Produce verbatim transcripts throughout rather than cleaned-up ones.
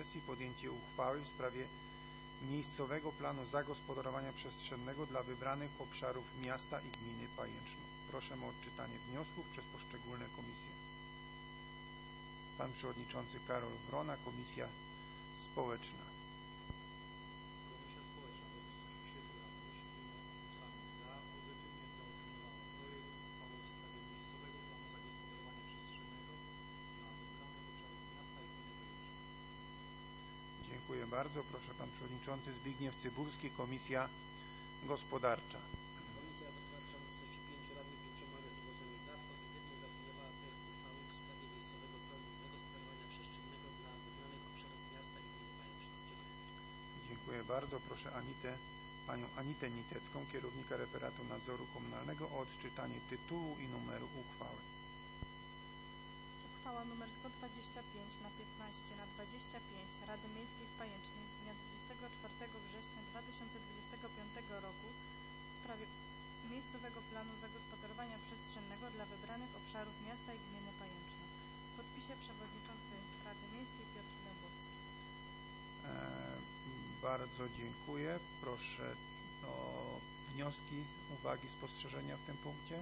sesji podjęcie uchwały w sprawie miejscowego planu zagospodarowania przestrzennego dla wybranych obszarów miasta i gminy Pajęczno. Proszę o odczytanie wniosków przez poszczególne komisje. Pan Przewodniczący Karol Wrona, Komisja Społeczna. Komisja Społeczna wobec siedmiu radnych, siedmioma głosami za, pozytywnie zaopiniowała projekt uchwały w sprawie miejscowego planu zagospodarowania przestrzennego dla wybranych obszarów miasta i gminy Pajęczno. Dziękuję bardzo. Proszę Pan Przewodniczący Zbigniew Cybulski, Komisja Gospodarcza. Komisja Gospodarcza w obecności pięciu radnych, pięcioma głosami za, pozytywnie zaopiniowała projekt uchwały w sprawie miejscowego planu zagospodarowania przestrzennego dla wybranych obszarów miasta i gminy Pajęczno. Dziękuję. Dziękuję bardzo. Proszę Anitę, Panią Anitę Nitecką, kierownika referatu nadzoru komunalnego, o odczytanie tytułu i numeru uchwały. Uchwała nr sto dwadzieścia pięć na piętnaście na dwadzieścia pięć Rady Miejskiej w Pajęcznej z dnia dwudziestego czwartego września dwa tysiące dwudziestego piątego roku w sprawie miejscowego planu zagospodarowania przestrzennego dla wybranych obszarów miasta i gminy Pajęczno. W podpisie przewodniczący Rady Miejskiej Piotr Dębowski. E, bardzo dziękuję. Proszę o wnioski, uwagi, spostrzeżenia w tym punkcie.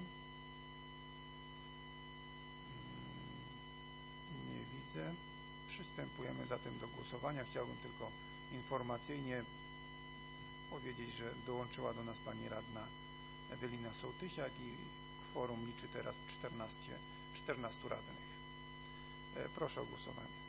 Nie widzę. Przystępujemy zatem do głosowania. Chciałbym tylko informacyjnie powiedzieć, że dołączyła do nas Pani Radna Ewelina Sołtysiak i kworum liczy teraz czternaście, czternastu radnych. Proszę o głosowanie.